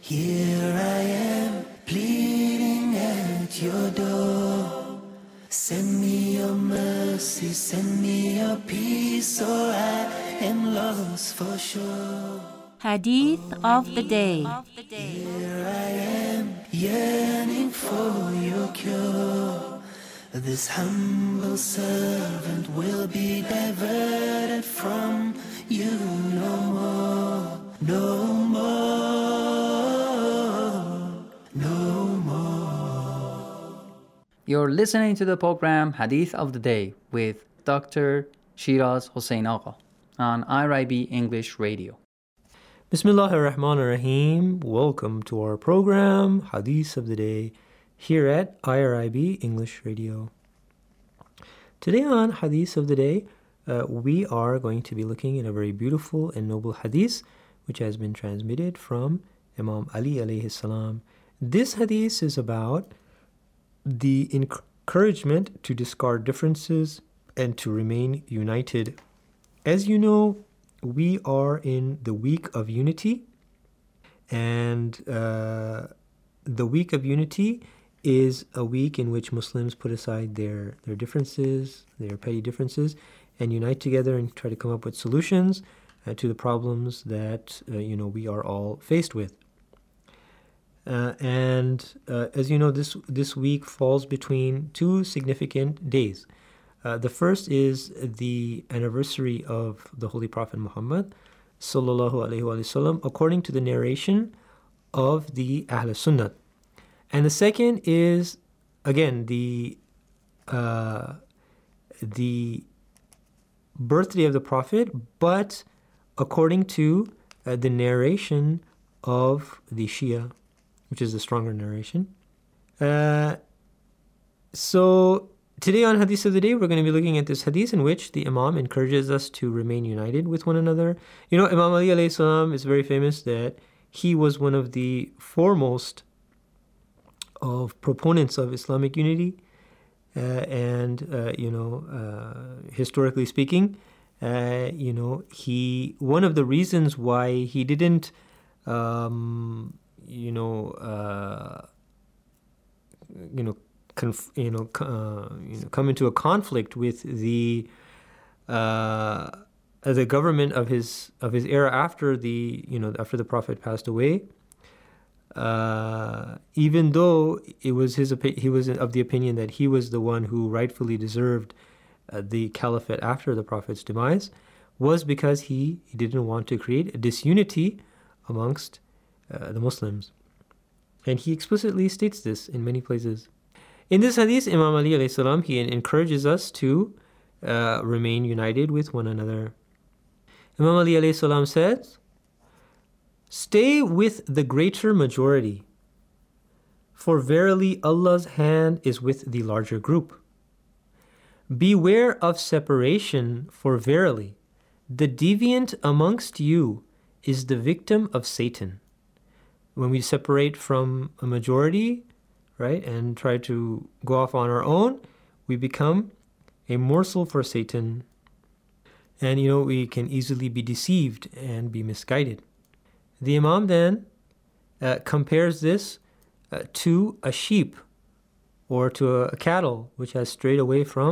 Here I am, pleading at your door. Send me your mercy, send me your peace, or I am lost for sure. Hadith of the Day. Here I am, yearning for your cure. This humble servant will be diverted from you no more, no more, no more. You're listening to the program Hadith of the Day with Dr. Shiraz Hossein Agha on IRIB English Radio. Bismillahir Rahmanir Rahim. Welcome to our program Hadith of the Day here at IRIB English Radio. Today on Hadith of the Day, we are going to be looking at a very beautiful and noble hadith which has been transmitted from Imam Ali alayhi salam. This hadith is about the encouragement to discard differences and to remain united. As you know, we are in the week of unity, and the week of unity is a week in which Muslims put aside their differences, their petty differences, and unite together and try to come up with solutions to the problems that we are all faced with. As you know, this week falls between two significant days. The first is the anniversary of the Holy Prophet Muhammad sallallahu alaihi wasallam, according to the narration of the Ahl Sunnah. And the second is, again, the birthday of the Prophet, but according to the narration of the Shia, which is the stronger narration. So today on Hadith of the Day, we're going to be looking at this hadith in which the Imam encourages us to remain united with one another. You know, Imam Ali alayhi salam is very famous that he was one of the foremost of proponents of Islamic unity, historically speaking, one of the reasons why he didn't, come into a conflict with the government of his era after the Prophet passed away. Even though he was of the opinion that he was the one who rightfully deserved the caliphate after the Prophet's demise, was because he didn't want to create a disunity amongst the Muslims. And he explicitly states this in many places. In this hadith, Imam Ali alayhi salam, he encourages us to remain united with one another. Imam Ali alayhi salam says, "Stay with the greater majority, for verily Allah's hand is with the larger group. Beware of separation, for verily the deviant amongst you is the victim of Satan." When we separate from a majority, right, and try to go off on our own, we become a morsel for Satan. And, we can easily be deceived and be misguided. The Imam then compares this to a sheep or to a cattle which has strayed away from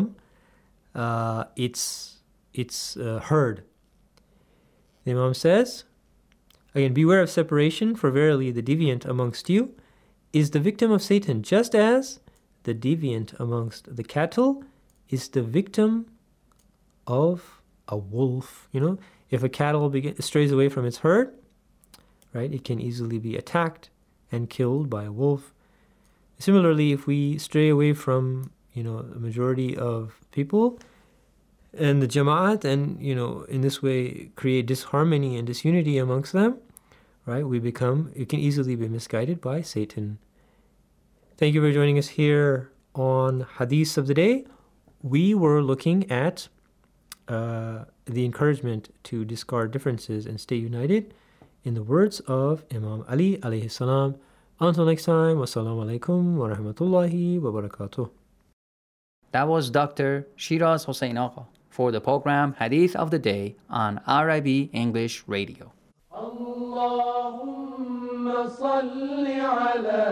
its herd. The Imam says, again, beware of separation, for verily the deviant amongst you is the victim of Satan, just as the deviant amongst the cattle is the victim of a wolf. If a cattle strays away from its herd, right, it can easily be attacked and killed by a wolf. Similarly, if we stray away from, the majority of people and the Jama'at, and, in this way create disharmony and disunity amongst them, right, it can easily be misguided by Satan. Thank you for joining us here on Hadith of the Day. We were looking at the encouragement to discard differences and stay united in the words of Imam Ali alayhi salam. Until next time, wassalamu alaikum wa rahmatullahi wa barakatuh. That was Dr. Shiraz Hossein Agha for the program Hadith of the Day on IRIB English Radio. Allahumma صل على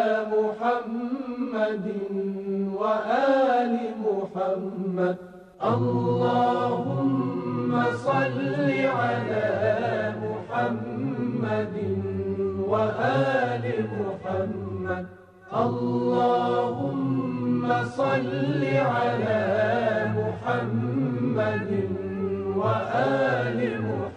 محمد وآل محمد. اللهم صل على محمد وآل محمد. اللهم صل على محمد وآل محمد.